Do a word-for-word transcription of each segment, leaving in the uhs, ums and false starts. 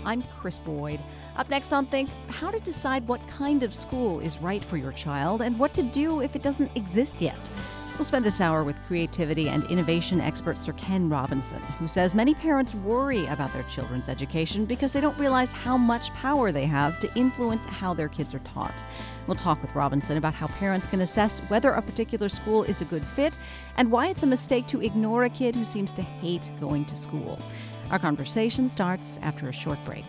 I'm Chris Boyd. Up next on Think, how to decide what kind of school is right for your child and what to do if it doesn't exist yet. We'll spend this hour with creativity and innovation expert Sir Ken Robinson, who says many parents worry about their children's education because they don't realize how much power they have to influence how their kids are taught. We'll talk with Robinson about how parents can assess whether a particular school is a good fit and why it's a mistake to ignore a kid who seems to hate going to school. Our conversation starts after a short break.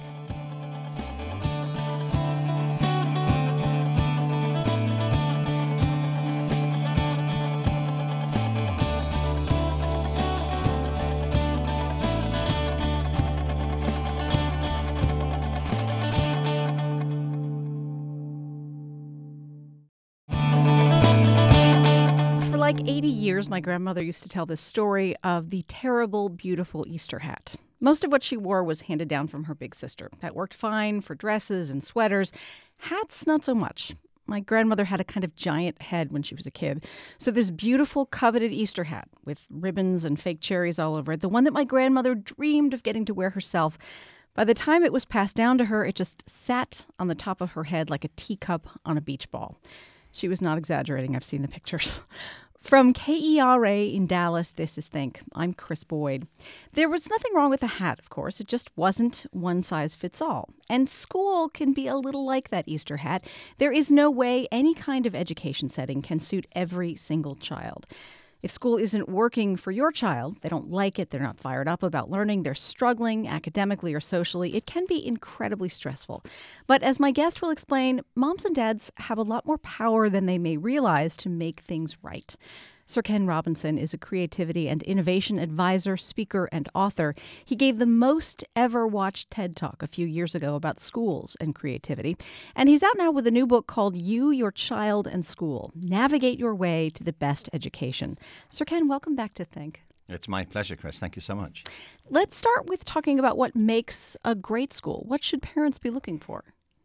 Like eighty years, my grandmother used to tell this story of the terrible, beautiful Easter hat. Most of what she wore was handed down from her big sister. That worked fine for dresses and sweaters. Hats, not so much. My grandmother had a kind of giant head when she was a kid. So this beautiful, coveted Easter hat with ribbons and fake cherries all over it, the one that my grandmother dreamed of getting to wear herself, by the time it was passed down to her, it just sat on the top of her head like a teacup on a beach ball. She was not exaggerating. I've seen the pictures. From K E R A in Dallas, this is Think. I'm Chris Boyd. There was nothing wrong with the hat, of course. It just wasn't one size fits all. And school can be a little like that Easter hat. There is no way any kind of education setting can suit every single child. If school isn't working for your child, they don't like it, they're not fired up about learning, they're struggling academically or socially, it can be incredibly stressful. But as my guest will explain, moms and dads have a lot more power than they may realize to make things right. Sir Ken Robinson is a creativity and innovation advisor, speaker, and author. He gave the most ever watched TED Talk a few years ago about schools and creativity. And he's out now with a new book called You, Your Child, and School. Navigate your way to the best education. Sir Ken, welcome back to Think. It's my pleasure, Chris. Thank you so much. Let's start with talking about what makes a great school. What should parents be looking for?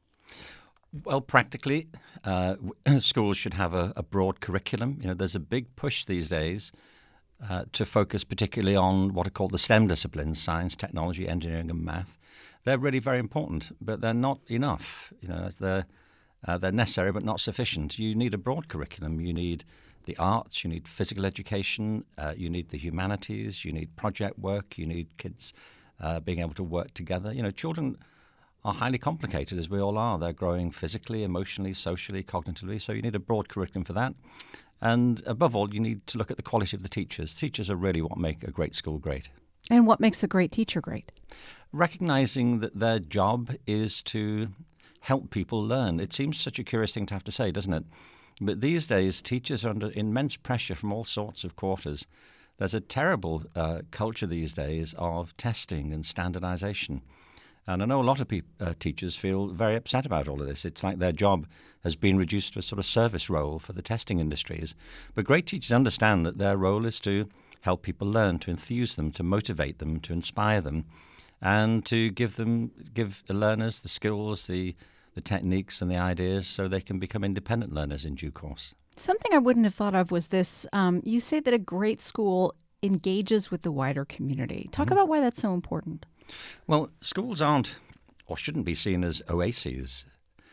Well, practically, uh, schools should have a, a broad curriculum. You know, there's a big push these days uh, to focus particularly on what are called the STEM disciplines: science, technology, engineering, and math. They're really very important, but they're not enough. You know, they're uh, they're necessary but not sufficient. You need a broad curriculum. You need the arts. You need physical education. Uh, you need the humanities. You need project work. You need kids uh, being able to work together. You know, children are highly complicated, as we all are. They're growing physically, emotionally, socially, cognitively, so you need a broad curriculum for that. And above all, you need to look at the quality of the teachers. Teachers are really what make a great school great. And what makes a great teacher great? Recognizing that their job is to help people learn. It seems such a curious thing to have to say, doesn't it? But these days, teachers are under immense pressure from all sorts of quarters. There's a terrible uh, culture these days of testing and standardization. And I know a lot of peop- uh, teachers feel very upset about all of this. It's like their job has been reduced to a sort of service role for the testing industries. But great teachers understand that their role is to help people learn, to enthuse them, to motivate them, to inspire them, and to give them give the learners the skills, the the techniques and the ideas so they can become independent learners in due course. Something I wouldn't have thought of was this. Um, you say that a great school engages with the wider community. Talk mm-hmm. about why that's so important. Well, schools aren't or shouldn't be seen as oases.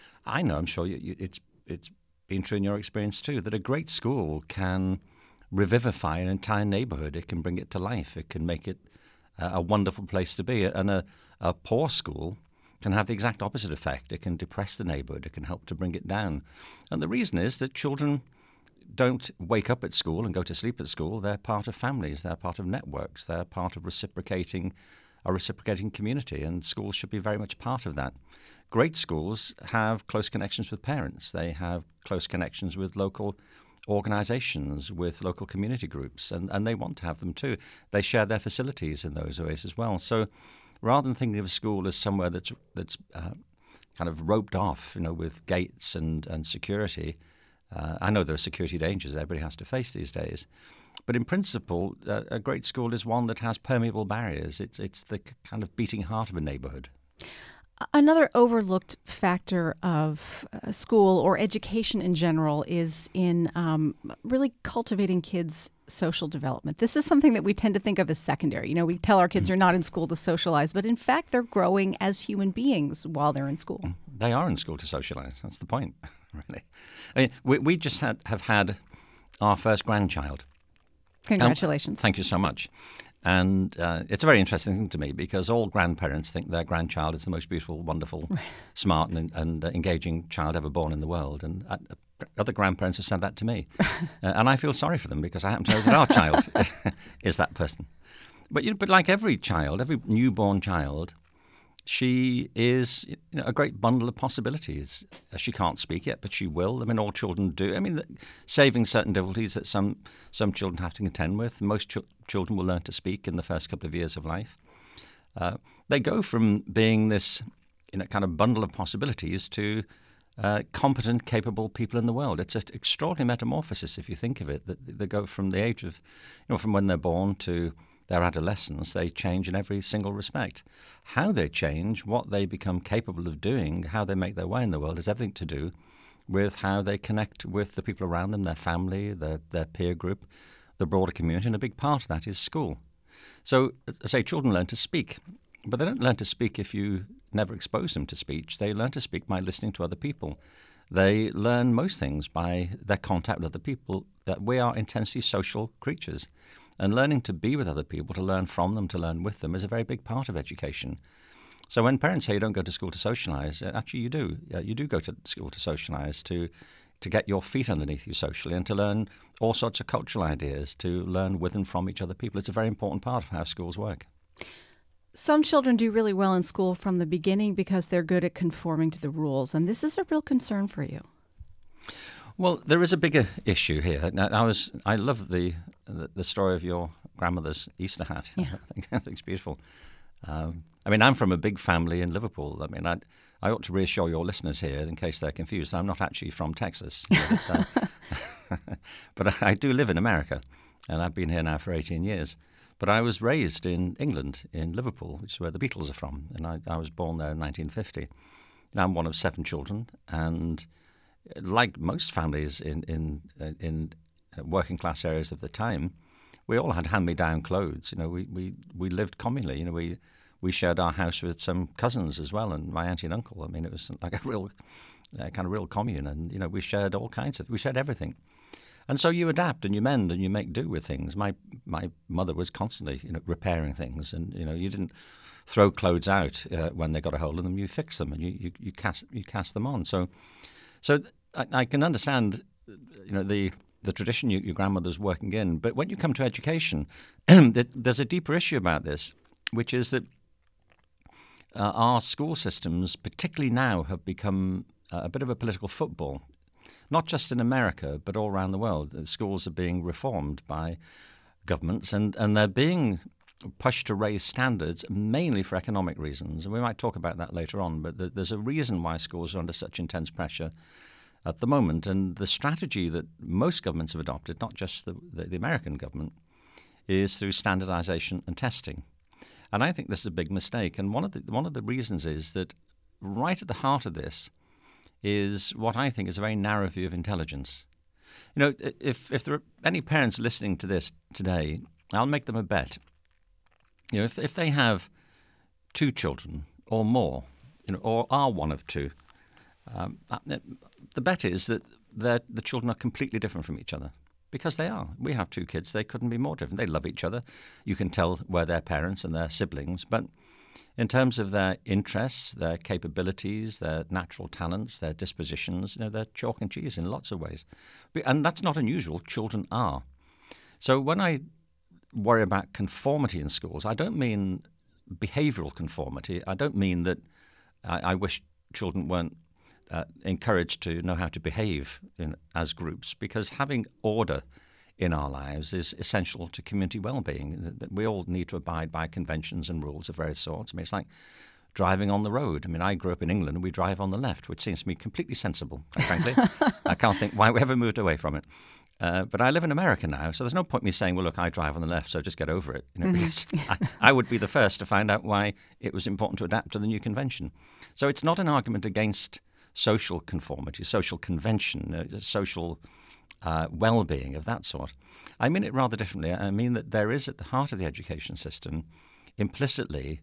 I know, I'm sure you, you, it's it's been true in your experience too, that a great school can revivify an entire neighborhood. It can bring it to life. It can make it uh, a wonderful place to be. And a, a poor school can have the exact opposite effect. It can depress the neighborhood. It can help to bring it down. And the reason is that children don't wake up at school and go to sleep at school. They're part of families. They're part of networks. They're part of reciprocating a reciprocating community, and schools should be very much part of that. Great schools have close connections with parents. They have close connections with local organizations, with local community groups, and, and they want to have them too. They share their facilities in those ways as well. So rather than thinking of a school as somewhere that's that's uh, kind of roped off, you know, with gates and, and security, uh, I know there are security dangers everybody has to face these days. But in principle, uh, a great school is one that has permeable barriers. It's it's the kind of beating heart of a neighborhood. Another overlooked factor of uh, school or education in general is in um, really cultivating kids' social development. This is something that we tend to think of as secondary. You know, we tell our kids they're not in school to socialize, but in fact, they're growing as human beings while they're in school. They are in school to socialize. That's the point, really. I mean, we, we just had, have had our first grandchild. Congratulations. Um, thank you so much. And uh, it's a very interesting thing to me because all grandparents think their grandchild is the most beautiful, wonderful, right. smart and, and uh, engaging child ever born in the world. And uh, other grandparents have said that to me. uh, and I feel sorry for them because I happen to know that our child is that person. But, you know, but like every child, every newborn child, she is you know, a great bundle of possibilities. She can't speak yet, but she will. I mean, all children do. I mean, saving certain difficulties that some some children have to contend with. Most ch- children will learn to speak in the first couple of years of life. Uh, they go from being this you know, kind of bundle of possibilities to uh, competent, capable people in the world. It's an extraordinary metamorphosis if you think of it. That they go from the age of, you know, from when they're born to their adolescence, they change in every single respect. How they change, what they become capable of doing, how they make their way in the world has everything to do with how they connect with the people around them, their family, their, their peer group, the broader community, and a big part of that is school. So, as I say, children learn to speak, but they don't learn to speak if you never expose them to speech. They learn to speak by listening to other people. They learn most things by their contact with other people, that we are intensely social creatures. And learning to be with other people, to learn from them, to learn with them, is a very big part of education. So when parents say you don't go to school to socialise, actually you do. You do go to school to socialise, to to get your feet underneath you socially and to learn all sorts of cultural ideas, to learn with and from each other people. It's a very important part of how schools work. Some children do really well in school from the beginning because they're good at conforming to the rules, and this is a real concern for you. Well, there is a bigger issue here. Now, I was I love the, the the story of your grandmother's Easter hat. Yeah. I think I think it's beautiful. Um, I mean, I'm from a big family in Liverpool. I mean, I I ought to reassure your listeners here in case they're confused. I'm not actually from Texas, you know, but, uh, but I do live in America, and I've been here now for eighteen years. But I was raised in England, in Liverpool, which is where the Beatles are from, and I, I was born there in nineteen fifty. And I'm one of seven children, and like most families in in in working class areas of the time, we all had hand-me-down clothes. You know, we, we, we lived communally. You know, we we shared our house with some cousins as well, and my auntie and uncle. I mean, it was like a real uh, kind of real commune, and you know, we shared all kinds of we shared everything. And so you adapt and you mend and you make do with things. My my mother was constantly, you know, repairing things, and you know, you didn't throw clothes out uh, when they got a hole in them. You fix them and you, you, you cast you cast them on. So, so I, I can understand, you know, the the tradition you, your grandmother's working in. But when you come to education, there's a deeper issue about this, which is that uh, our school systems, particularly now, have become uh, a bit of a political football. Not just in America, but all around the world. The schools are being reformed by governments, and, and they're being pushed to raise standards mainly for economic reasons. And we might talk about that later on, but th- there's a reason why schools are under such intense pressure at the moment. And the strategy that most governments have adopted, not just the, the, the American government, is through standardization and testing. And I think this is a big mistake. And one of the, one of the reasons is that right at the heart of this is what I think is a very narrow view of intelligence. You know, if if there are any parents listening to this today, I'll make them a bet. You know, if if they have two children or more, you know, or are one of two, um, the bet is that the children are completely different from each other. Because they are. We have two kids. They couldn't be more different. They love each other. You can tell where their parents and their siblings, but in terms of their interests, their capabilities, their natural talents, their dispositions, you know, they're chalk and cheese in lots of ways. And that's not unusual. Children are. So when I worry about conformity in schools, I don't mean behavioral conformity. I don't mean that I, I wish children weren't uh, encouraged to know how to behave in, as groups, because having order in our lives is essential to community well-being. We all need to abide by conventions and rules of various sorts. I mean, it's like driving on the road. I mean, I grew up in England and we drive on the left, which seems to me completely sensible, quite frankly. I can't think why we ever moved away from it. Uh, but I live in America now, so there's no point me saying, well, look, I drive on the left, so just get over it. You know, mm-hmm. Because I, I would be the first to find out why it was important to adapt to the new convention. So it's not an argument against social conformity, social convention, uh, social uh, well-being of that sort. I mean it rather differently. I mean that there is at the heart of the education system implicitly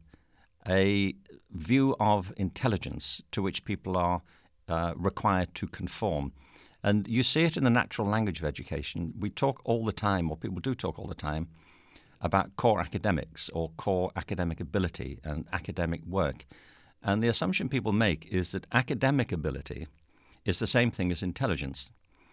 a view of intelligence to which people are uh, required to conform. And you see it in the natural language of education. We talk all the time, or people do talk all the time, about core academics or core academic ability and academic work. And the assumption people make is that academic ability is the same thing as intelligence.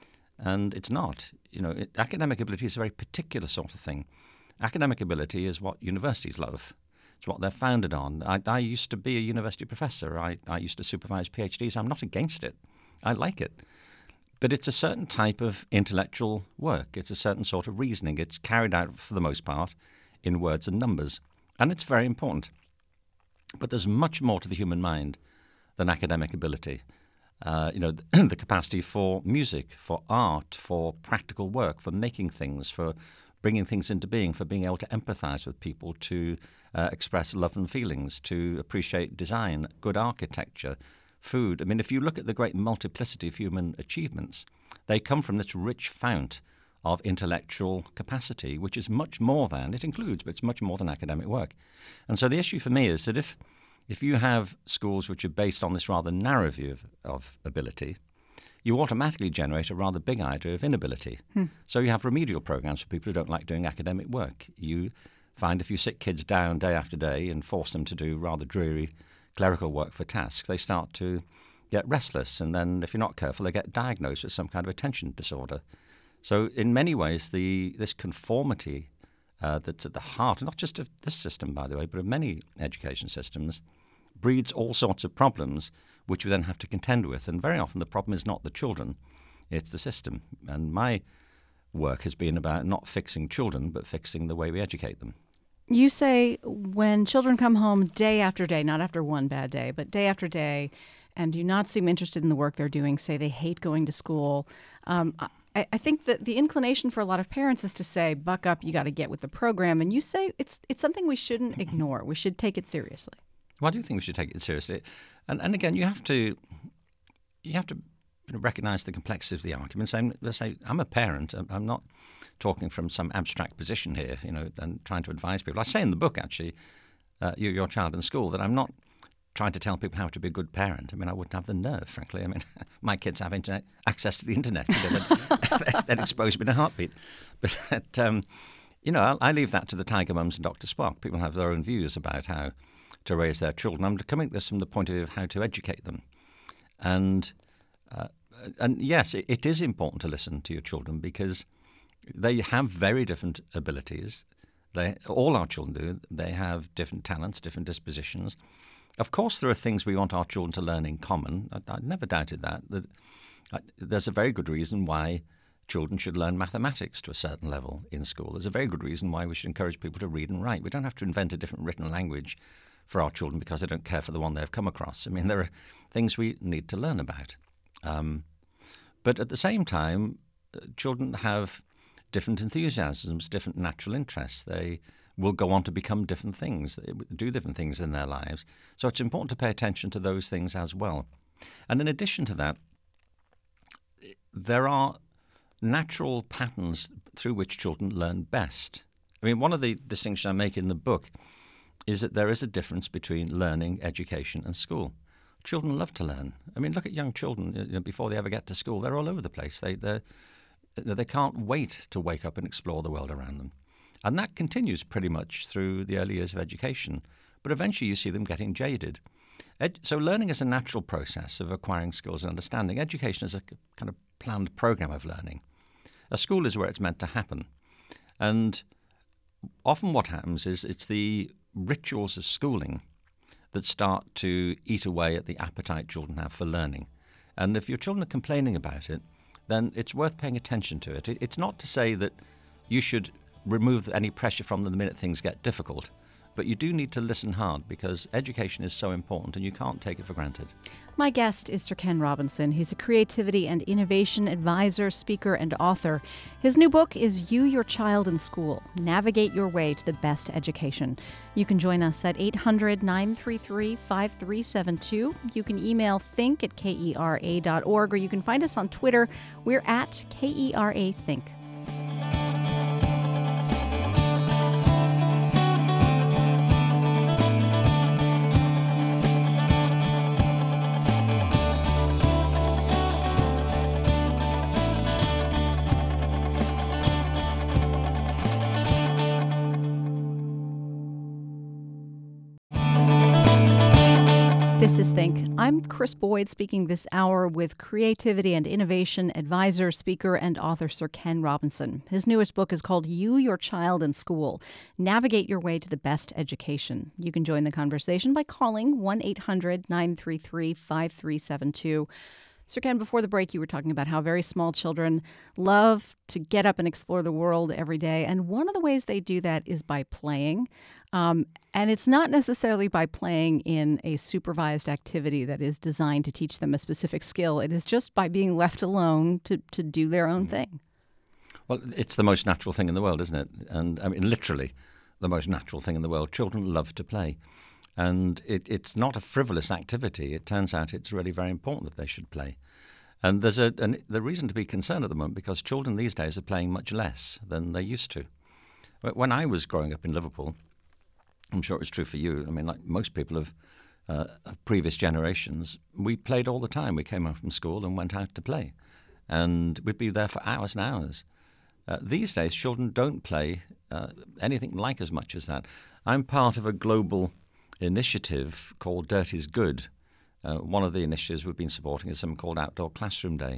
And it's not. You know, it, academic ability is a very particular sort of thing. Academic ability is what universities love. It's what they're founded on. I, I used to be a university professor. I, I used to supervise PhDs. I'm not against it. I like it. But it's a certain type of intellectual work. It's a certain sort of reasoning. It's carried out, for the most part, in words and numbers. And it's very important. But there's much more to the human mind than academic ability. Uh, you know, the, the capacity for music, for art, for practical work, for making things, for bringing things into being, for being able to empathize with people, to uh, express love and feelings, to appreciate design, good architecture, food. I mean, if you look at the great multiplicity of human achievements, they come from this rich fount of intellectual capacity, which is much more than, it includes, but it's much more than academic work. And so the issue for me is that if if you have schools which are based on this rather narrow view of, of ability, you automatically generate a rather big idea of inability. Hmm. So you have remedial programs for people who don't like doing academic work. You find if you sit kids down day after day and force them to do rather dreary clerical work for tasks, they start to get restless. And then if you're not careful, they get diagnosed with some kind of attention disorder. So in many ways, the this conformity uh, that's at the heart, not just of this system, by the way, but of many education systems, breeds all sorts of problems which we then have to contend with. And very often the problem is not the children, it's the system. And my work has been about not fixing children, but fixing the way we educate them. You say when children come home day after day, not after one bad day, but day after day, and do not seem interested in the work they're doing, say they hate going to school, um, I, I think that the inclination for a lot of parents is to say, buck up, you got to get with the program. And you say it's it's something we shouldn't ignore. We should take it seriously. Well, I do think we should take it seriously. And and again, you have to you have to recognize the complexity of the arguments. I'm, let's say I'm a parent. I'm not talking from some abstract position here, you know, and trying to advise people. I say in the book, actually, uh, you, your child in school, that I'm not trying to tell people how to be a good parent. I mean, I wouldn't have the nerve, frankly. I mean, my kids have internet access to the internet. You know, that, that expose me in a heartbeat. But, um, you know, I, I leave that to the Tiger Mums and Doctor Spock. People have their own views about how to raise their children. I'm coming at this from the point of view of how to educate them. And, uh, and yes, it, it is important to listen to your children because they have very different abilities. They, all our children do. They have different talents, different dispositions. Of course, there are things we want our children to learn in common. I, I never doubted that. that I, there's a very good reason why children should learn mathematics to a certain level in school. There's a very good reason why we should encourage people to read and write. We don't have to invent a different written language for our children because they don't care for the one they've come across. I mean, there are things we need to learn about. Um, but at the same time, uh, children have different enthusiasms, different natural interests. They will go on to become different things, they do different things in their lives. So it's important to pay attention to those things as well. And in addition to that, there are natural patterns through which children learn best. I mean, one of the distinctions I make in the book is that there is a difference between learning, education, and school. Children love to learn. I mean, look at young children, you know, before they ever get to school. They're all over the place. They they they can't wait to wake up and explore the world around them. And that continues pretty much through the early years of education. But eventually you see them getting jaded. Ed- so learning is a natural process of acquiring skills and understanding. Education is a kind of planned program of learning. A school is where it's meant to happen. And often what happens is it's the rituals of schooling that start to eat away at the appetite children have for learning. And if your children are complaining about it, then it's worth paying attention to it. It's not to say that you should remove any pressure from them the minute things get difficult. but you do need to listen hard because education is so important and you can't take it for granted. My guest is Sir Ken Robinson. He's a creativity and innovation advisor, speaker, and author. His new book is You, Your Child in School. Navigate your way to the best education. You can join us at eight hundred, nine three three, five three seven two. You can email think at kera dot org, or you can find us on Twitter. We're at Kera Think. This is Think. I'm Chris Boyd, speaking this hour with creativity and innovation advisor, speaker, and author Sir Ken Robinson. His newest book is called You, Your Child in School. Navigate your way to the best education. You can join the conversation by calling one eight hundred, nine three three, five three seven two. Sir Ken, before the break, you were talking about how very small children love to get up and explore the world every day. And one of the ways they do that is by playing. Um, and it's not necessarily by playing in a supervised activity that is designed to teach them a specific skill. It is just by being left alone to, to do their own thing. Well, it's the most natural thing in the world, isn't it? And I mean, literally the most natural thing in the world. Children love to play. And it, it's not a frivolous activity. It turns out it's really very important that they should play. And there's a an, the reason to be concerned at the moment because children these days are playing much less than they used to. When I was growing up in Liverpool, I'm sure it was true for you. I mean, like most people of, uh, of previous generations, we played all the time. We came home from school and went out to play. And we'd be there for hours and hours. Uh, these days, children don't play uh, anything like as much as that. I'm part of a global initiative called Dirt is Good. Uh, one of the initiatives we've been supporting is something called Outdoor Classroom Day.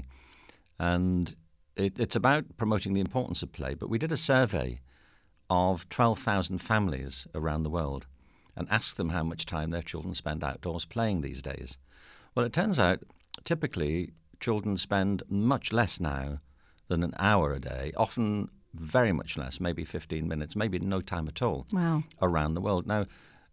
And it, it's about promoting the importance of play. But we did a survey of twelve thousand families around the world and asked them how much time their children spend outdoors playing these days. Well, it turns out typically children spend much less now than an hour a day, often very much less, maybe fifteen minutes, maybe no time at all. Wow. Around the world. Now,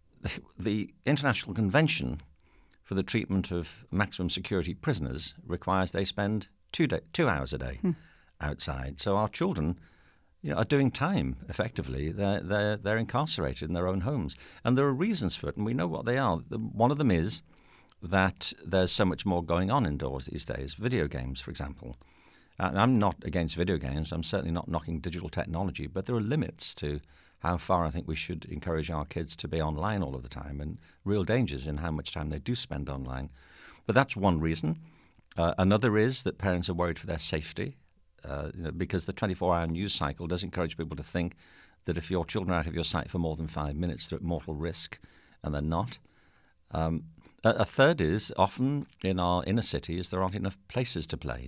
the International Convention for the Treatment of Maximum Security Prisoners requires they spend two day, two hours a day hmm. outside. So our children, you know, are doing time effectively. They're, they're, they're incarcerated in their own homes. And there are reasons for it, and we know what they are. One of them is that there's so much more going on indoors these days. Video games, for example. And I'm not against video games. I'm certainly not knocking digital technology, but there are limits to how far I think we should encourage our kids to be online all of the time, and real dangers in how much time they do spend online. But that's one reason. Uh, another is that parents are worried for their safety, uh, you know, because the twenty-four hour news cycle does encourage people to think that if your children are out of your sight for more than five minutes, they're at mortal risk, and they're not. Um, a, a third is often in our inner cities there aren't enough places to play.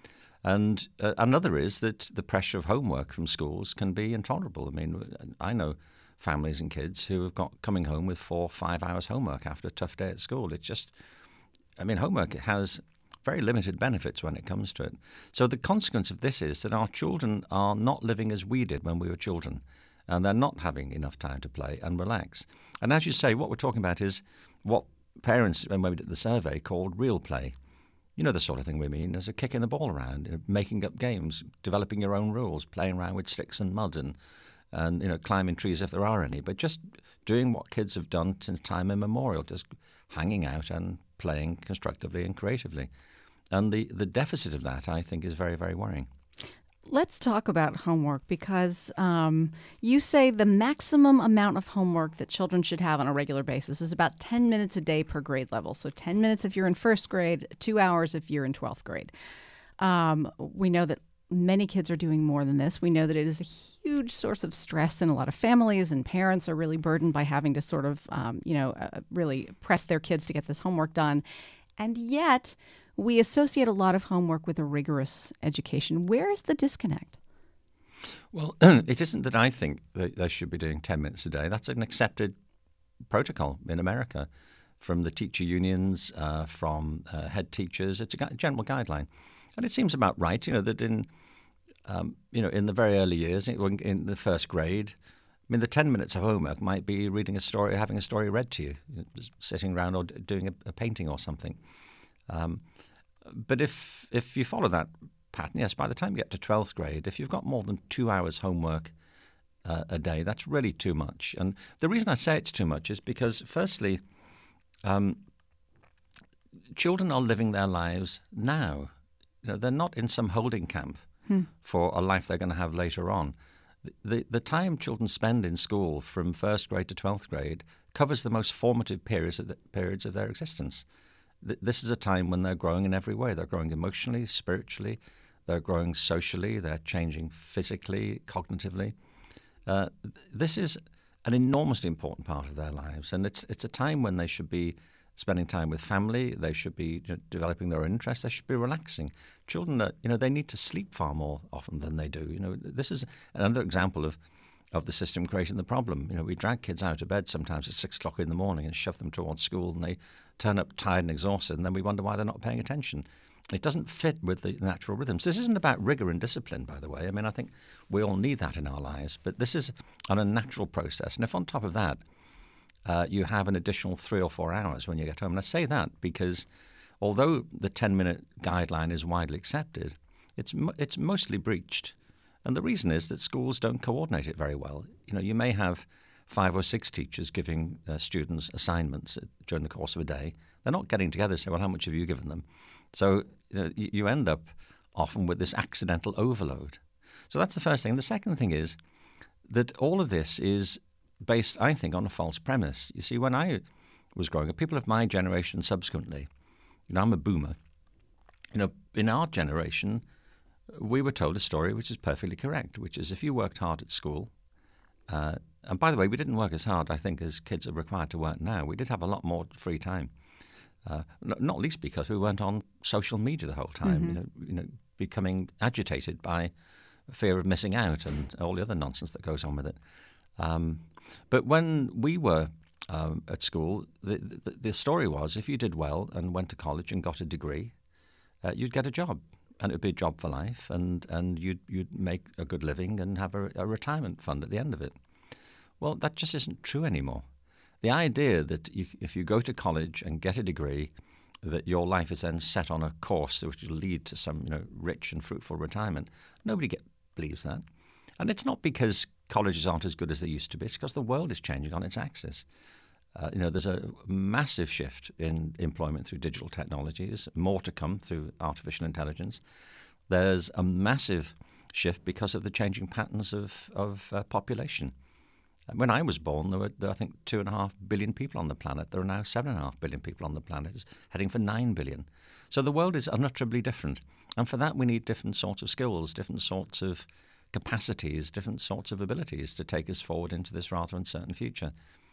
And uh, another is that the pressure of homework from schools can be intolerable. I mean, I know families and kids who have got coming home with four, five hours homework after a tough day at school. It's just, I mean, homework has very limited benefits when it comes to it. So the consequence of this is that our children are not living as we did when we were children, and they're not having enough time to play and relax. And as you say, what we're talking about is what parents, when we did the survey, called real play. You know the sort of thing we mean, as a kicking the ball around, you know, making up games, developing your own rules, playing around with sticks and mud and, and you know, climbing trees if there are any, but just doing what kids have done since time immemorial, just hanging out and playing constructively and creatively. And the, the deficit of that, I think, is very, very worrying. Let's talk about homework because um, you say the maximum amount of homework that children should have on a regular basis is about ten minutes a day per grade level. So ten minutes if you're in first grade, two hours if you're in twelfth grade. Um, we know that many kids are doing more than this. We know that it is a huge source of stress in a lot of families, and parents are really burdened by having to sort of, um, you know, uh, really press their kids to get this homework done. And yet we associate a lot of homework with a rigorous education. Where is the disconnect? Well, it isn't that I think that they should be doing ten minutes a day. That's an accepted protocol in America from the teacher unions, uh, from uh, head teachers. It's a gu- general guideline. And it seems about right, you know, that in, um, you know, in the very early years, in, in the first grade, mean, the ten minutes of homework might be reading a story, having a story read to you, just sitting around or d- doing a, a painting or something. Um, but if if you follow that pattern, yes, by the time you get to twelfth grade, if you've got more than two hours homework uh, a day, that's really too much. And the reason I say it's too much is because, firstly, um, children are living their lives now. You know, they're not in some holding camp hmm. for a life they're going to have later on. The, the the time children spend in school from first grade to twelfth grade covers the most formative periods of, the, periods of their existence. Th- this is a time when they're growing in every way. They're growing emotionally, spiritually, they're growing socially, they're changing physically, cognitively. Uh, th- this is an enormously important part of their lives, and it's it's a time when they should be spending time with family. They should be, you know, developing their own interests. They should be relaxing. Children, are, you know, they need to sleep far more often than they do. You know, this is another example of, of the system creating the problem. You know, we drag kids out of bed sometimes at six o'clock in the morning and shove them towards school, and they turn up tired and exhausted, and then we wonder why they're not paying attention. It doesn't fit with the natural rhythms. This isn't about rigor and discipline, by the way. I mean, I think we all need that in our lives, but this is an unnatural process. And if on top of that, Uh, you have an additional three or four hours when you get home. And I say that because although the ten-minute guideline is widely accepted, it's mo- it's mostly breached. And the reason is that schools don't coordinate it very well. You know, you may have five or six teachers giving uh, students assignments during the course of a day. They're not getting together and say, well, how much have you given them? So you know, you, you end up often with this accidental overload. So that's the first thing. And the second thing is that all of this is based, I think, on a false premise. You see, when I was growing up, people of my generation subsequently, you know, I'm a boomer, you know, in our generation, we were told a story which is perfectly correct, which is if you worked hard at school, uh, and by the way, we didn't work as hard, I think, as kids are required to work now. We did have a lot more free time, uh, not, not least because we weren't on social media the whole time, mm-hmm. you know, you know, becoming agitated by fear of missing out and all the other nonsense that goes on with it. Um, but when we were um, at school, the, the, the story was if you did well and went to college and got a degree, uh, you'd get a job, and it would be a job for life, and, and you'd you'd make a good living and have a, a retirement fund at the end of it. Well, that just isn't true anymore. The idea that you, if you go to college and get a degree, that your life is then set on a course which will lead to some, you know, rich and fruitful retirement. Nobody get, believes that. And it's not because colleges aren't as good as they used to be. It's because the world is changing on its axis. Uh, you know, there's a massive shift in employment through digital technologies, more to come through artificial intelligence. There's a massive shift because of the changing patterns of, of uh, population. When I was born, there were, there, I think, two and a half billion people on the planet. There are now seven and a half billion people on the planet, it's heading for nine billion. So the world is unutterably different. And for that, we need different sorts of skills, different sorts of capacities, different sorts of abilities to take us forward into this rather uncertain future.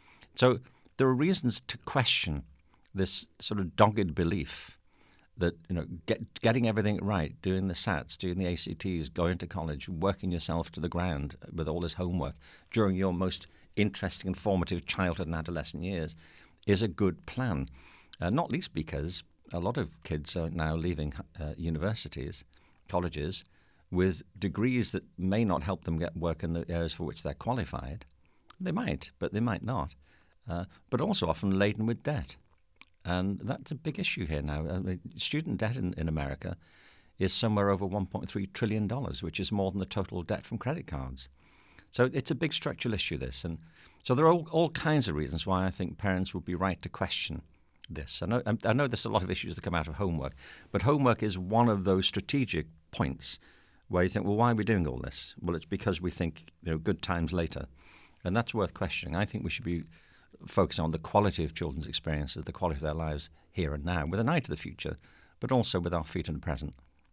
So there are reasons to question this sort of dogged belief that, you know, get, getting everything right, doing the SATs, doing the A C Ts, going to college, working yourself to the ground with all this homework during your most interesting and formative childhood and adolescent years is a good plan. Uh, not least because a lot of kids are now leaving uh, universities, colleges, with degrees that may not help them get work in the areas for which they're qualified. They might, but they might not. Uh, but also often laden with debt. And that's a big issue here now. I mean, student debt in, in America is somewhere over one point three trillion dollars, which is more than the total debt from credit cards. So it's a big structural issue, this. And so there are all, all kinds of reasons why I think parents would be right to question this. I know, I know there's a lot of issues that come out of homework, but homework is one of those strategic points where you think, well, why are we doing all this? Well, it's because we think, you know, good times later. And that's worth questioning. I think we should be focusing on the quality of children's experiences, the quality of their lives here and now, with an eye to the future, but also with our feet in the present.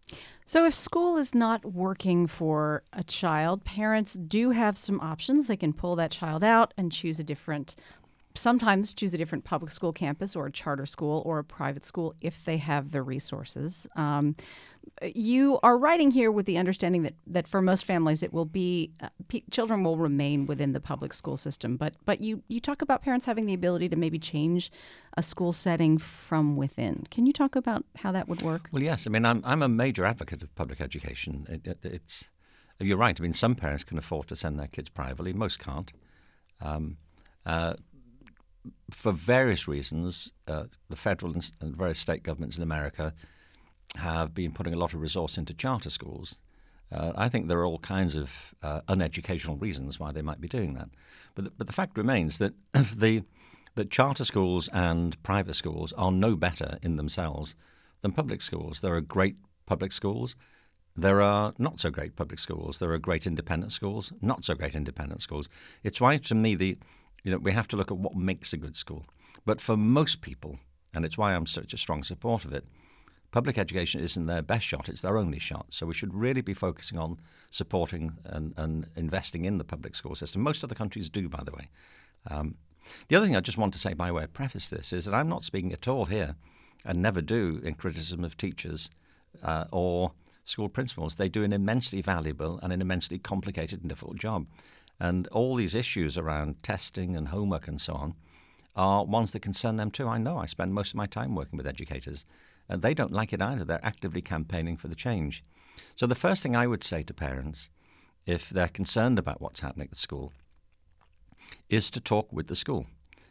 So if school is not working for a child, parents do have some options. They can pull that child out and choose a different, sometimes choose a different public school campus or a charter school or a private school if they have the resources. Um, you are writing here with the understanding that, that for most families it will be, uh, p- children will remain within the public school system. But but you, you talk about parents having the ability to maybe change a school setting from within. Can you talk about how that would work? Well, yes. I mean, I'm I'm a major advocate of public education. It, it, it's you're right. I mean, some parents can afford to send their kids privately. Most can't. Um, uh, for various reasons, uh, the federal and, and various state governments in America have been putting a lot of resource into charter schools. Uh, I think there are all kinds of uh, uneducational reasons why they might be doing that. But the, but the fact remains that the that charter schools and private schools are no better in themselves than public schools. There are great public schools. There are not so great public schools. There are great independent schools, not so great independent schools. It's why, to me, the you know we have to look at what makes a good school. But for most people, and it's why I'm such a strong supporter of it, public education isn't their best shot, it's their only shot. So we should really be focusing on supporting and, and investing in the public school system. Most other countries do, by the way. Um, the other thing I just want to say by way of preface this is that I'm not speaking at all here, and never do, in criticism of teachers uh, or school principals. They do an immensely valuable and an immensely complicated and difficult job. And all these issues around testing and homework and so on are ones that concern them too. I know I spend most of my time working with educators, and they don't like it either. They're actively campaigning for the change. So the first thing I would say to parents, if they're concerned about what's happening at school, is to talk with the school,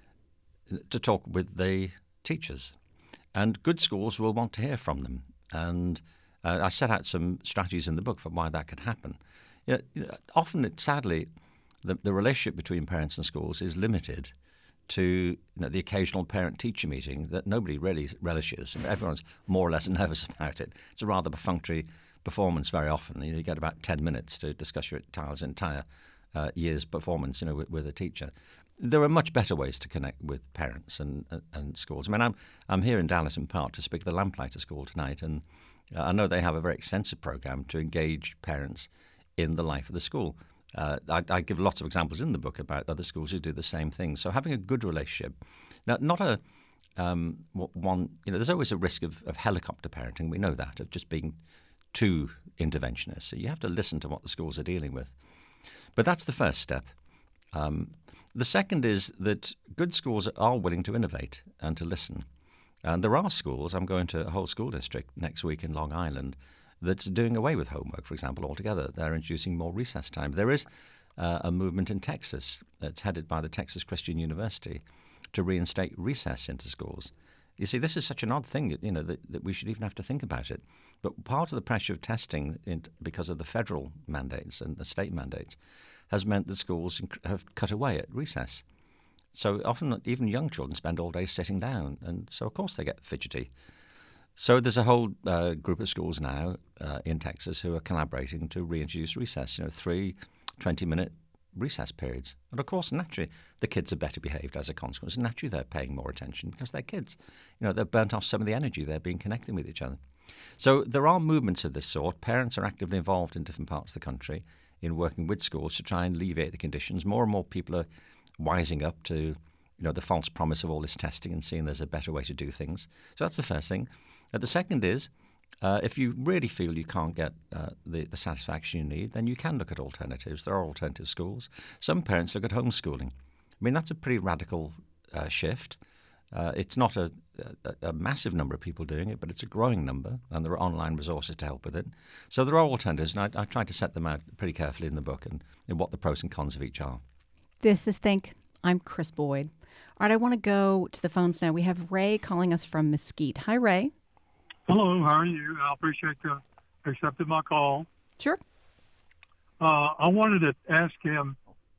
to talk with the teachers. And good schools will want to hear from them. And uh, I set out some strategies in the book for why that could happen. You know, you know, often, it, sadly, the, the relationship between parents and schools is limited to you know, the occasional parent-teacher meeting that nobody really relishes. Everyone's more or less nervous about it. It's a rather perfunctory performance very often. You know, you get about ten minutes to discuss your child's entire uh, year's performance you know, with, with a teacher. There are much better ways to connect with parents and, and, and schools. I mean, I'm, I'm here in Dallas in part to speak at the Lamplighter School tonight, and uh, I know they have a very extensive program to engage parents in the life of the school. Uh, I, I give lots of examples in the book about other schools who do the same thing. So having a good relationship, now not a um, one. You know, there's always a risk of, of helicopter parenting. We know that, of just being too interventionist. So you have to listen to what the schools are dealing with. But that's the first step. Um, the second is that good schools are willing to innovate and to listen. And there are schools. I'm going to a whole school district next week in Long Island that's doing away with homework, for example, altogether. They're introducing more recess time. There is uh, a movement in Texas that's headed by the Texas Christian University to reinstate recess into schools. You see, this is such an odd thing, you know, that, that we should even have to think about it. But part of the pressure of testing, in, because of the federal mandates and the state mandates, has meant that schools have cut away at recess. So often, even young children spend all day sitting down, and so of course they get fidgety. So there's a whole uh, group of schools now uh, in Texas who are collaborating to reintroduce recess, you know, three twenty-minute recess periods. And of course, naturally, the kids are better behaved as a consequence. And naturally, they're paying more attention because they're kids. You know, they've burnt off some of the energy. They're being connected with each other. So there are movements of this sort. Parents are actively involved in different parts of the country in working with schools to try and alleviate the conditions. More and more people are wising up to, you know, the false promise of all this testing and seeing there's a better way to do things. So that's the first thing. Uh, the second is, uh, if you really feel you can't get uh, the, the satisfaction you need, then you can look at alternatives. There are alternative schools. Some parents look at homeschooling. I mean, that's a pretty radical uh, shift. Uh, it's not a, a, a massive number of people doing it, but it's a growing number, and there are online resources to help with it. So there are alternatives, and I, I try to set them out pretty carefully in the book and, and what the pros and cons of each are. This is Think. I'm Chris Boyd. All right, I want to go to the phones now. We have Ray calling us from Mesquite. Hi, Ray. Hello, how are you? I appreciate you accepting my call. Sure. Uh, I wanted to ask him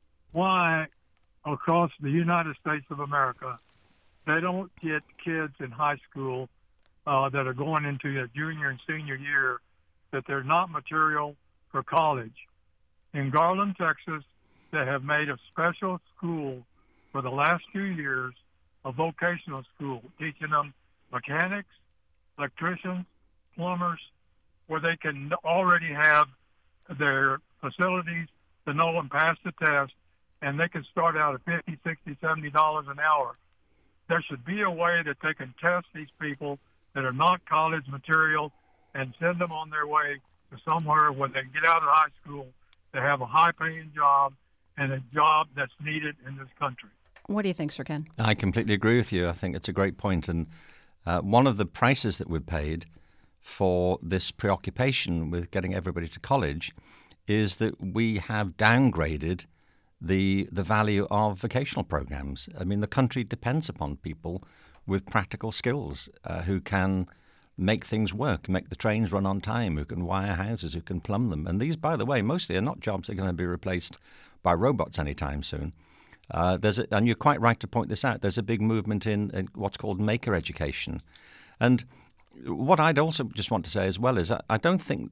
why across the United States of America they don't get kids in high school uh, that are going into their junior and senior year that they're not material for college. In Garland, Texas, they have made a special school for the last few years, a vocational school, teaching them mechanics, electricians, plumbers, where they can already have their facilities to know and pass the test, and they can start out at fifty, sixty, seventy dollars an hour. There should be a way that they can test these people that are not college material and send them on their way to somewhere where they get out of high school to have a high-paying job and a job that's needed in this country. What do you think, Sir Ken? I completely agree with you. I think it's a great point. And uh, one of the prices that we've paid for this preoccupation with getting everybody to college is that we have downgraded the the value of vocational programs. I mean, the country depends upon people with practical skills uh, who can make things work, make the trains run on time, who can wire houses, who can plumb them. And these, by the way, mostly are not jobs that are going to be replaced by robots anytime soon. Uh, there's a, and you're quite right to point this out. There's a big movement in, in what's called maker education. And what I'd also just want to say as well is I, I don't think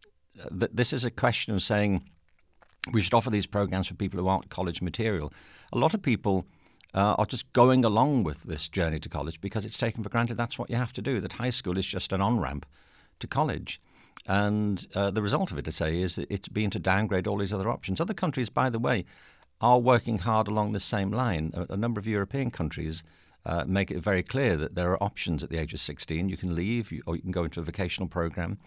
that this is a question of saying we should offer these programs for people who aren't college material. A lot of people uh, are just going along with this journey to college because it's taken for granted that's what you have to do, that high school is just an on-ramp to college. And uh, the result of it, to say, is that it's been to downgrade all these other options. Other countries, by the way, are working hard along the same line. A, a number of European countries uh, make it very clear that there are options at the age of sixteen. You can leave you, or you can go into a vocational program.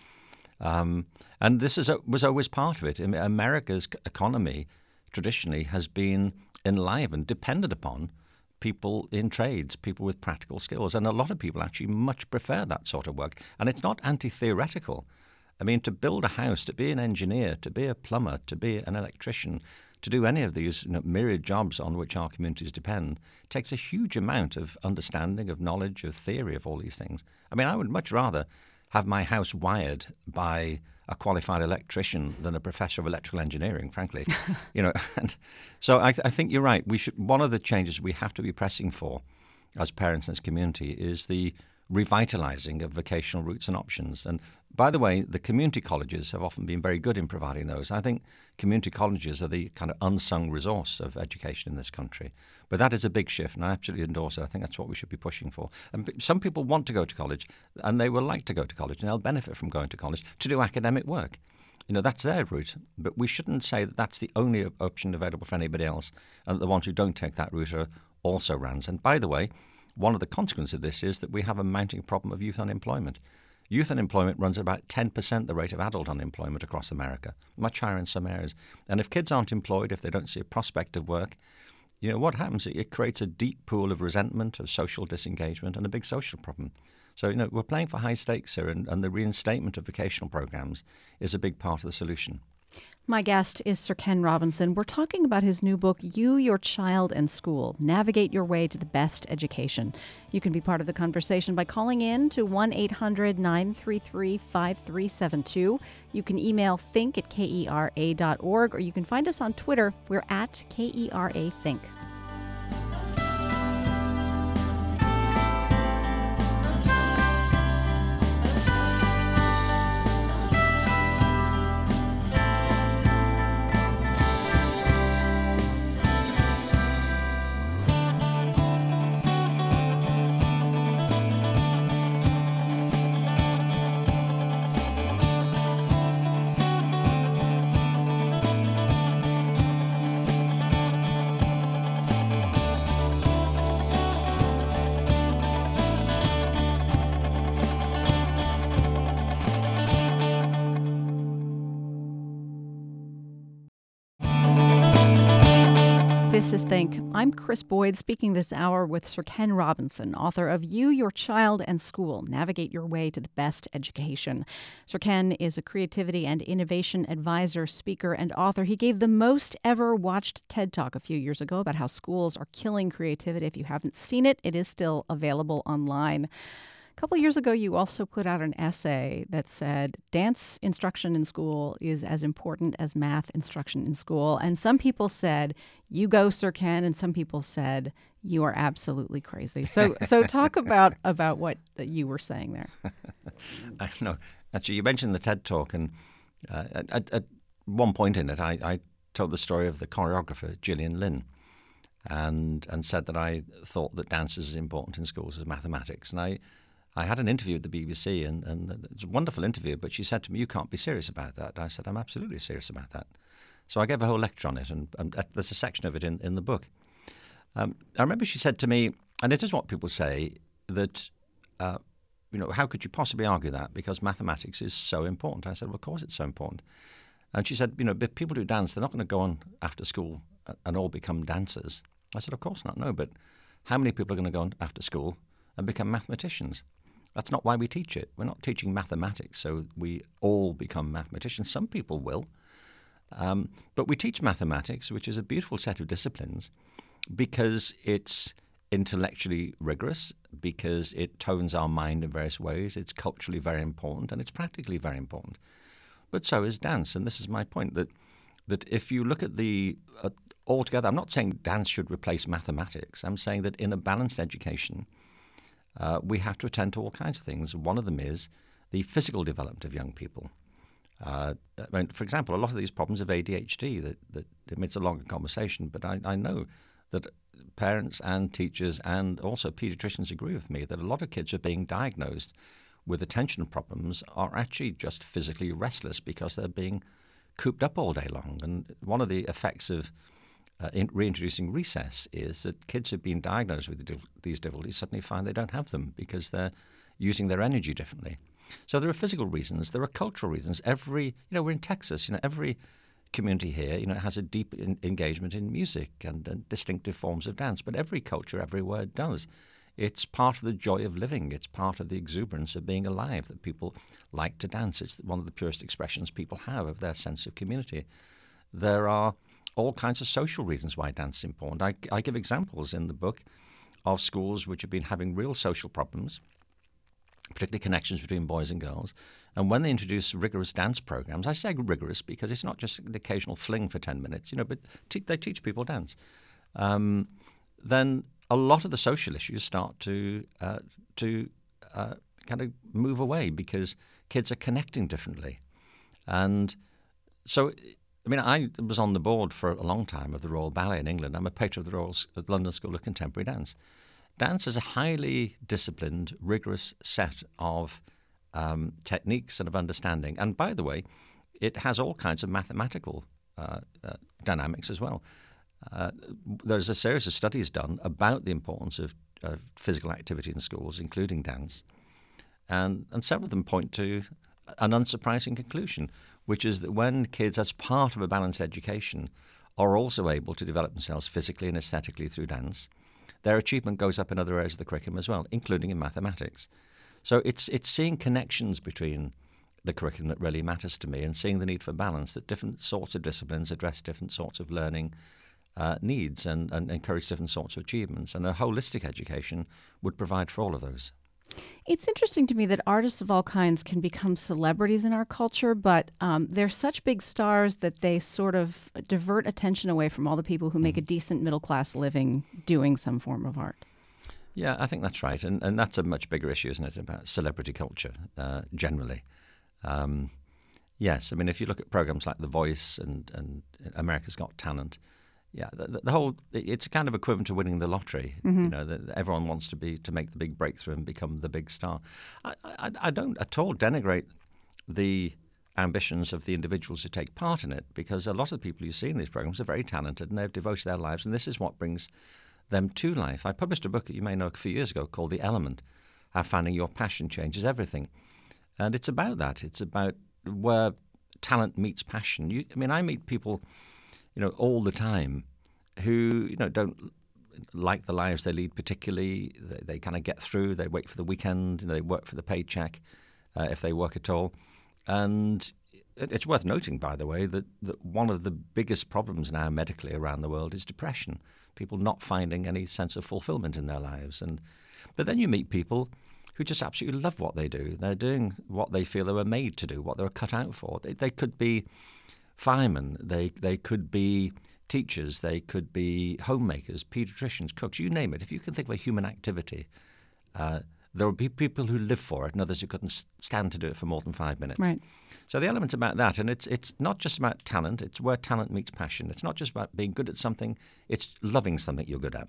Um, and this is a, was always part of it. I mean, America's economy traditionally has been enlivened, dependent upon people in trades, people with practical skills. And a lot of people actually much prefer that sort of work. And it's not anti-theoretical. I mean, to build a house, to be an engineer, to be a plumber, to be an electrician, to do any of these you know, myriad jobs on which our communities depend, takes a huge amount of understanding, of knowledge, of theory, of all these things. I mean, I would much rather have my house wired by a qualified electrician than a professor of electrical engineering, frankly. you know, and so I, th- I think you're right. We should. One of the changes we have to be pressing for as parents in this community is the revitalizing of vocational routes and options. And by the way, the community colleges have often been very good in providing those. I think community colleges are the kind of unsung resource of education in this country. But that is a big shift, and I absolutely endorse it. I think that's what we should be pushing for. And some people want to go to college, and they will like to go to college, and they'll benefit from going to college to do academic work. You know, that's their route. But we shouldn't say that that's the only option available for anybody else, and that the ones who don't take that route are also rans. And by the way, one of the consequences of this is that we have a mounting problem of youth unemployment. Youth unemployment runs at about ten percent the rate of adult unemployment across America, much higher in some areas. And if kids aren't employed, if they don't see a prospect of work, you know, what happens? It creates a deep pool of resentment, of social disengagement, and a big social problem. So, you know, we're playing for high stakes here, and, and the reinstatement of vocational programs is a big part of the solution. My guest is Sir Ken Robinson. We're talking about his new book, You, Your Child, and School, Navigate Your Way to the Best Education. You can be part of the conversation by calling in to one eight hundred nine three three five three seven two. You can email think at kera dot org, or you can find us on Twitter. We're at Kera Think. This is Think. I'm Chris Boyd, speaking this hour with Sir Ken Robinson, author of You, Your Child, and School, Navigate Your Way to the Best Education. Sir Ken is a creativity and innovation advisor, speaker, and author. He gave the most ever watched TED Talk a few years ago about how schools are killing creativity. If you haven't seen it, it is still available online. A couple of years ago, you also put out an essay that said dance instruction in school is as important as math instruction in school. And some people said, you go, Sir Ken, and some people said, you are absolutely crazy. So so talk about, about what you were saying there. I know. Actually, you mentioned the TED Talk, and uh, at, at one point in it, I, I told the story of the choreographer, Gillian Lynn, and, and said that I thought that dance is as important in schools as mathematics. And I I had an interview at the B B C, and, and it was a wonderful interview, but she said to me, you can't be serious about that. I said, I'm absolutely serious about that. So I gave a whole lecture on it, and, and there's a section of it in, in the book. Um, I remember she said to me, and it is what people say, that, uh, you know, how could you possibly argue that? Because mathematics is so important. I said, well, of course it's so important. And she said, you know, if people who dance, they're not going to go on after school and all become dancers. I said, of course not, no, but how many people are going to go on after school and become mathematicians? That's not why we teach it. We're not teaching mathematics so we all become mathematicians. Some people will. Um, but we teach mathematics, which is a beautiful set of disciplines, because it's intellectually rigorous, because it tones our mind in various ways, it's culturally very important, and it's practically very important. But so is dance, and this is my point, that that if you look at the uh, altogether, I'm not saying dance should replace mathematics. I'm saying that in a balanced education, uh, we have to attend to all kinds of things. One of them is the physical development of young people. Uh, I mean, for example, a lot of these problems of A D H D, that, that I mean, it's a longer conversation, but I, I know that parents and teachers and also pediatricians agree with me that a lot of kids who are being diagnosed with attention problems are actually just physically restless because they're being cooped up all day long. And one of the effects of uh, in reintroducing recess is that kids who've been diagnosed with the, these difficulties suddenly find they don't have them because they're using their energy differently. So there are physical reasons, there are cultural reasons. Every, you know, we're in Texas, you know, every community here, you know, has a deep in, engagement in music and, and distinctive forms of dance, but every culture everywhere does. It's part of the joy of living. It's part of the exuberance of being alive, that people like to dance. It's one of the purest expressions people have of their sense of community. There are all kinds of social reasons why dance is important. I, I give examples in the book of schools which have been having real social problems, particularly connections between boys and girls. And when they introduce rigorous dance programs, I say rigorous because it's not just an occasional fling for ten minutes, you know, but te- they teach people dance. Um, then a lot of the social issues start to uh, to uh, kind of move away because kids are connecting differently. And so, I mean, I was on the board for a long time of the Royal Ballet in England. I'm a patron of the Royal London School of Contemporary Dance. Dance is a highly disciplined, rigorous set of um, techniques and of understanding. And by the way, it has all kinds of mathematical uh, uh, dynamics as well. Uh, there's a series of studies done about the importance of uh, physical activity in schools, including dance. And, and several of them point to an unsurprising conclusion, which is that when kids, as part of a balanced education, are also able to develop themselves physically and aesthetically through dance, their achievement goes up in other areas of the curriculum as well, including in mathematics. So it's it's seeing connections between the curriculum that really matters to me, and seeing the need for balance, that different sorts of disciplines address different sorts of learning uh, needs and, and encourage different sorts of achievements. And a holistic education would provide for all of those. It's interesting to me that artists of all kinds can become celebrities in our culture, but um, they're such big stars that they sort of divert attention away from all the people who make a decent middle-class living doing some form of art. Yeah, I think that's right. And, and that's a much bigger issue, isn't it, about celebrity culture uh, generally. Um, yes, I mean, if you look at programs like The Voice and, and America's Got Talent, yeah, the, the whole, it's a kind of equivalent to winning the lottery. Mm-hmm. You know, the, everyone wants to be to make the big breakthrough and become the big star. I, I, I don't at all denigrate the ambitions of the individuals who take part in it, because a lot of the people you see in these programs are very talented and they've devoted their lives, and this is what brings them to life. I published a book that you may know a few years ago called The Element, How Finding Your Passion Changes Everything. And it's about that. It's about where talent meets passion. You, I mean, I meet people, you know, all the time who, you know, don't like the lives they lead particularly. They, they kind of get through. They wait for the weekend. You know, they work for the paycheck, uh, if they work at all. And it, it's worth noting, by the way, that, that one of the biggest problems now medically around the world is depression. People not finding any sense of fulfillment in their lives. And but then you meet people who just absolutely love what they do. They're doing what they feel they were made to do, what they were cut out for. They, they could be firemen, they they could be teachers, they could be homemakers, pediatricians, cooks, you name it. If you can think of a human activity, uh, there will be people who live for it and others who couldn't stand to do it for more than five minutes. Right. So the element's about that, and it's it's not just about talent, it's where talent meets passion. It's not just about being good at something, it's loving something you're good at.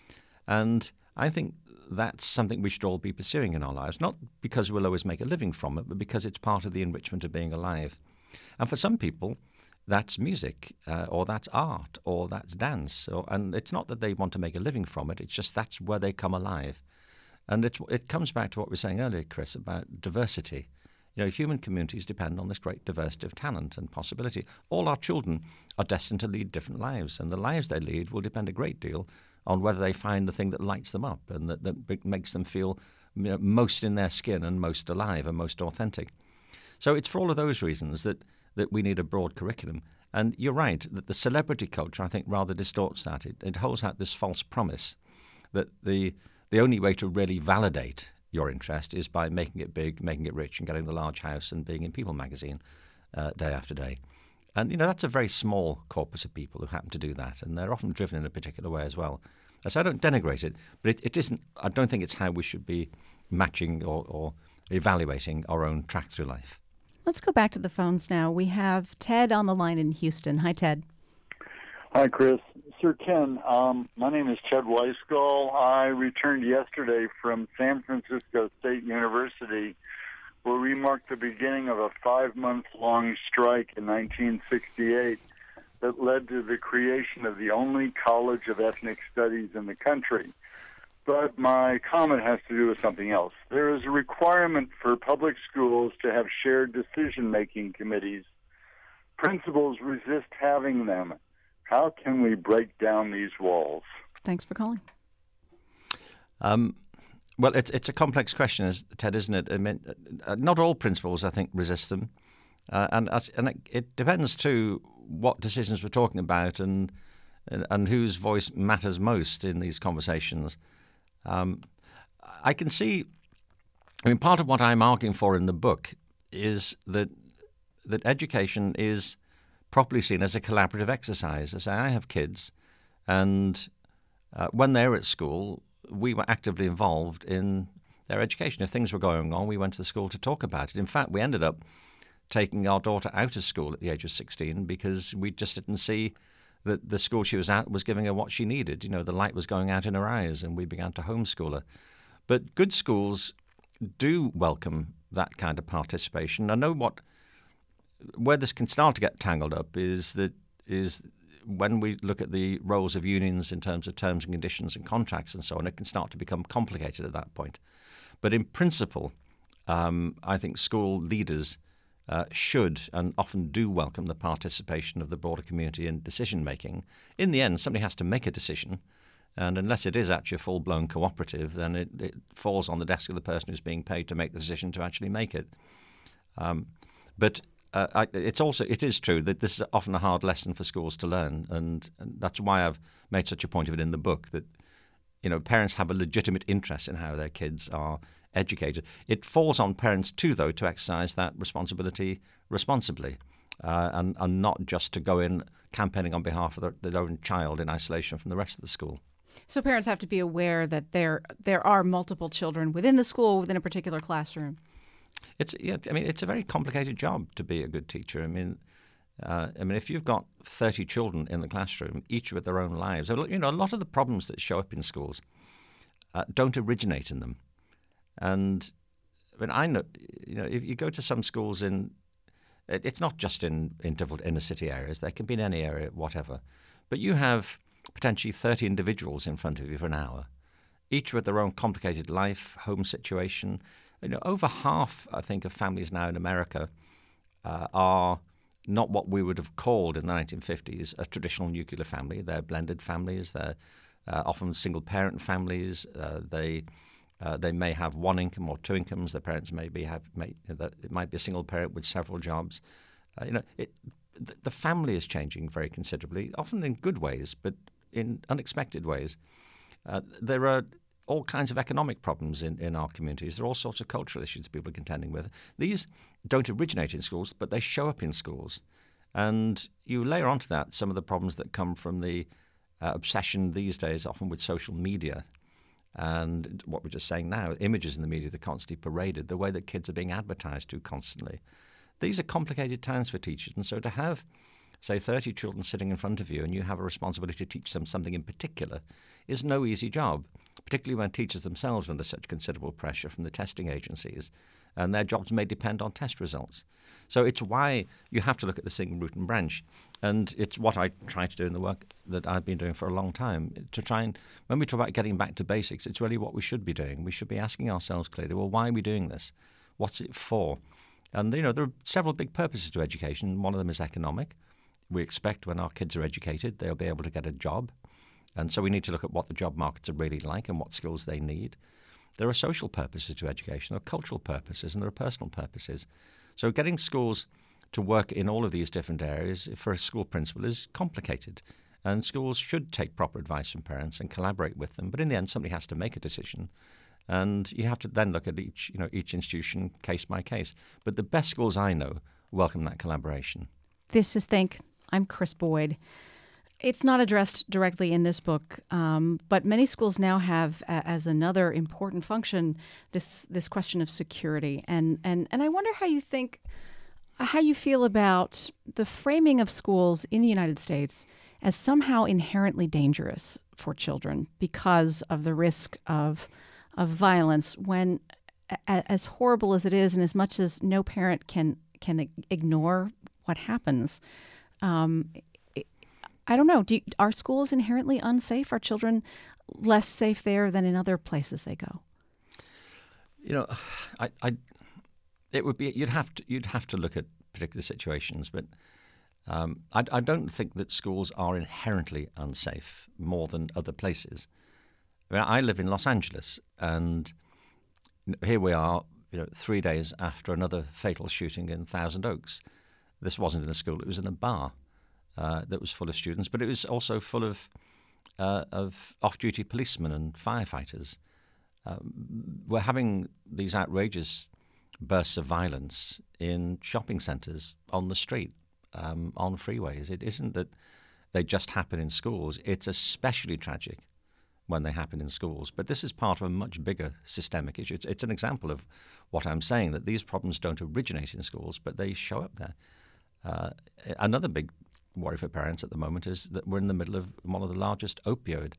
And I think that's something we should all be pursuing in our lives, not because we'll always make a living from it, but because it's part of the enrichment of being alive. And for some people, that's music, uh, or that's art, or that's dance. Or, and it's not that they want to make a living from it, it's just that's where they come alive. And it's, it comes back to what we were saying earlier, Chris, about diversity. You know, human communities depend on this great diversity of talent and possibility. All our children are destined to lead different lives, and the lives they lead will depend a great deal on whether they find the thing that lights them up and that, that makes them feel, you know, most in their skin and most alive and most authentic. So it's for all of those reasons that, that we need a broad curriculum. And you're right that the celebrity culture, I think, rather distorts that. It, it holds out this false promise that the the only way to really validate your interest is by making it big, making it rich, and getting the large house and being in People magazine uh, day after day. And, you know, that's a very small corpus of people who happen to do that, and they're often driven in a particular way as well. So I don't denigrate it, but it, it isn't, I don't think it's how we should be matching or, or evaluating our own track through life. Let's go back to the phones now. We have Ted on the line in Houston. Hi, Ted. Hi, Chris. Sir Ken, um, my name is Ted Weisgall. I returned yesterday from San Francisco State University, where we marked the beginning of a five-month-long strike in nineteen sixty-eight that led to the creation of the only College of Ethnic Studies in the country. But my comment has to do with something else. There is a requirement for public schools to have shared decision-making committees. Principals resist having them. How can we break down these walls? Thanks for calling. Um, well, it, it's a complex question, Ted, isn't it? I mean, not all principals, I think, resist them. Uh, and and it, it depends, too, what decisions we're talking about and, and, and whose voice matters most in these conversations. Um, I can see, I mean, part of what I'm arguing for in the book is that that education is properly seen as a collaborative exercise. As I have kids, and uh, when they're at school, we were actively involved in their education. If things were going on, we went to the school to talk about it. In fact, we ended up taking our daughter out of school at the age of sixteen because we just didn't see that the school she was at was giving her what she needed. You know, the light was going out in her eyes, and we began to homeschool her. But good schools do welcome that kind of participation. I know what where this can start to get tangled up is that is when we look at the roles of unions in terms of terms and conditions and contracts and so on, it can start to become complicated at that point. But in principle, um, I think school leaders uh, should and often do welcome the participation of the broader community in decision-making. In the end, somebody has to make a decision, and unless it is actually a full-blown cooperative, then it, it falls on the desk of the person who's being paid to make the decision to actually make it. Um, but Uh, I, it's also it is true that this is often a hard lesson for schools to learn, and, and that's why I've made such a point of it in the book. That you know parents have a legitimate interest in how their kids are educated. It falls on parents too, though, to exercise that responsibility responsibly, uh, and and not just to go in campaigning on behalf of their, their own child in isolation from the rest of the school. So parents have to be aware that there there are multiple children within the school, within a particular classroom. It's yeah, I mean it's a very complicated job to be a good teacher. I mean, uh, I mean if you've got thirty children in the classroom, each with their own lives, you know a lot of the problems that show up in schools uh, don't originate in them. And I mean I know you know if you go to some schools in, it, it's not just in in difficult inner city areas. They can be in any area, whatever. But you have potentially thirty individuals in front of you for an hour, each with their own complicated life, home situation. You know, over half, I think, of families now in America uh, are not what we would have called in the nineteen fifties a traditional nuclear family. They're blended families. They're uh, often single-parent families. Uh, they uh, they may have one income or two incomes. Their parents may be have may, it might be a single parent with several jobs. Uh, you know, it, the, the family is changing very considerably, often in good ways, but in unexpected ways. Uh, there are all kinds of economic problems in, in our communities. There are all sorts of cultural issues people are contending with. These don't originate in schools, but they show up in schools. And you layer onto that some of the problems that come from the uh, obsession these days, often with social media. And what we're just saying now, images in the media that are constantly paraded, the way that kids are being advertised to constantly. These are complicated times for teachers. And so to have, say, thirty children sitting in front of you and you have a responsibility to teach them something in particular is no easy job, particularly when teachers themselves are under such considerable pressure from the testing agencies, and their jobs may depend on test results. So it's why you have to look at the single root and branch, and it's what I try to do in the work that I've been doing for a long time, to try and, when we talk about getting back to basics, it's really what we should be doing. We should be asking ourselves clearly, well, why are we doing this? What's it for? And, you know, there are several big purposes to education. One of them is economic. We expect when our kids are educated, they'll be able to get a job. And so we need to look at what the job markets are really like and what skills they need. There are social purposes to education, there are cultural purposes, and there are personal purposes. So getting schools to work in all of these different areas for a school principal is complicated. And schools should take proper advice from parents and collaborate with them. But in the end, somebody has to make a decision. And you have to then look at each, you know, each institution case by case. But the best schools I know welcome that collaboration. This is Think. I'm Kris Boyd. It's not addressed directly in this book, um, but many schools now have uh, as another important function this this question of security. And, and, and I wonder how you think, how you feel about the framing of schools in the United States as somehow inherently dangerous for children because of the risk of of violence, when a, as horrible as it is, and as much as no parent can can ignore what happens, um, it, I don't know. Do you, are schools inherently unsafe? Are children less safe there than in other places they go? You know, I, I it would be you'd have to you'd have to look at particular situations, but um, I, I don't think that schools are inherently unsafe more than other places. I mean, I live in Los Angeles, and here we are, you know, three days after another fatal shooting in Thousand Oaks. This wasn't in a school; it was in a bar uh, that was full of students, but it was also full of uh, of off-duty policemen and firefighters. Um, we're having these outrageous bursts of violence in shopping centres, on the street, um, on freeways. It isn't that they just happen in schools. It's especially tragic when they happen in schools. But this is part of a much bigger systemic issue. It's, it's an example of what I'm saying, that these problems don't originate in schools, but they show up there. Uh, another big worry for parents at the moment is that we're in the middle of one of the largest opioid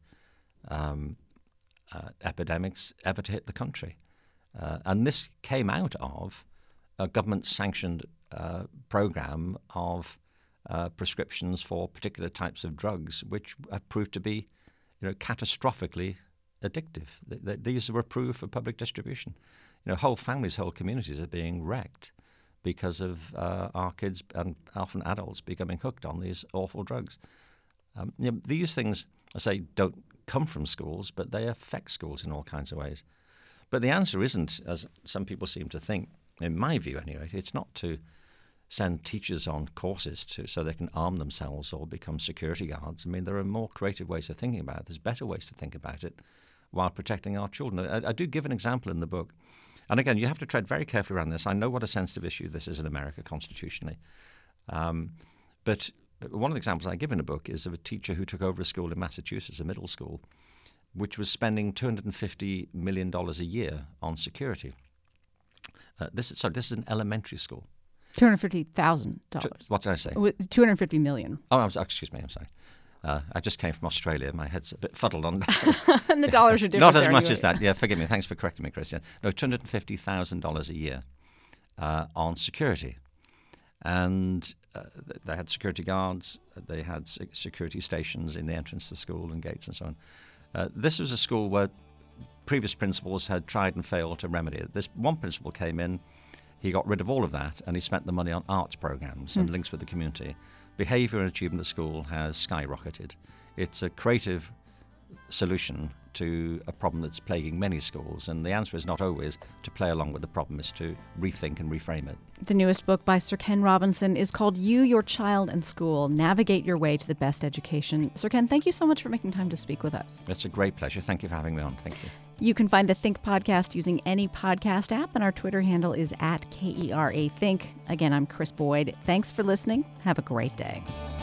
um, uh, epidemics ever to hit the country. Uh, and this came out of a government-sanctioned uh, program of uh, prescriptions for particular types of drugs, which have proved to be, you know, catastrophically addictive. Th- th- these were approved for public distribution. You know, whole families, whole communities are being wrecked because of uh, our kids and often adults becoming hooked on these awful drugs. Um, you know, these things, I say, don't come from schools, but they affect schools in all kinds of ways. But the answer isn't, as some people seem to think, in my view anyway, it's not to send teachers on courses to so they can arm themselves or become security guards. I mean, there are more creative ways of thinking about it. There's better ways to think about it while protecting our children. I, I do give an example in the book. And again, you have to tread very carefully around this. I know what a sensitive issue this is in America constitutionally. Um, but one of the examples I give in the book is of a teacher who took over a school in Massachusetts, a middle school, which was spending two hundred fifty million dollars a year on security. Uh, this is, sorry, this is an elementary school. two hundred fifty thousand dollars. What did I say? two hundred fifty million dollars. Oh, I'm, excuse me, I'm sorry. Uh, I just came from Australia. My head's a bit fuddled on. And the dollars are different. Not as there much anyway. as that. Yeah, forgive me. Thanks for correcting me, Chris. Yeah. No, two hundred fifty thousand dollars a year uh, on security. And uh, they had security guards. They had security stations in the entrance to the school and gates and so on. Uh, this was a school where previous principals had tried and failed to remedy it. This one principal came in. He got rid of all of that, and he spent the money on arts programs and mm. links with the community. Behaviour and achievement of the school has skyrocketed. It's a creative solution to a problem that's plaguing many schools, and the answer is not always to play along with the problem, is to rethink and reframe it. The newest book by Sir Ken Robinson is called You, Your Child, and School, Navigate Your Way to the Best Education. Sir Ken, thank you so much for making time to speak with us. It's a great pleasure. Thank you for having me on. Thank you. You can find the Think podcast using any podcast app, and our Twitter handle is at K E R A Think. Again, I'm Kris Boyd. Thanks for listening. Have a great day.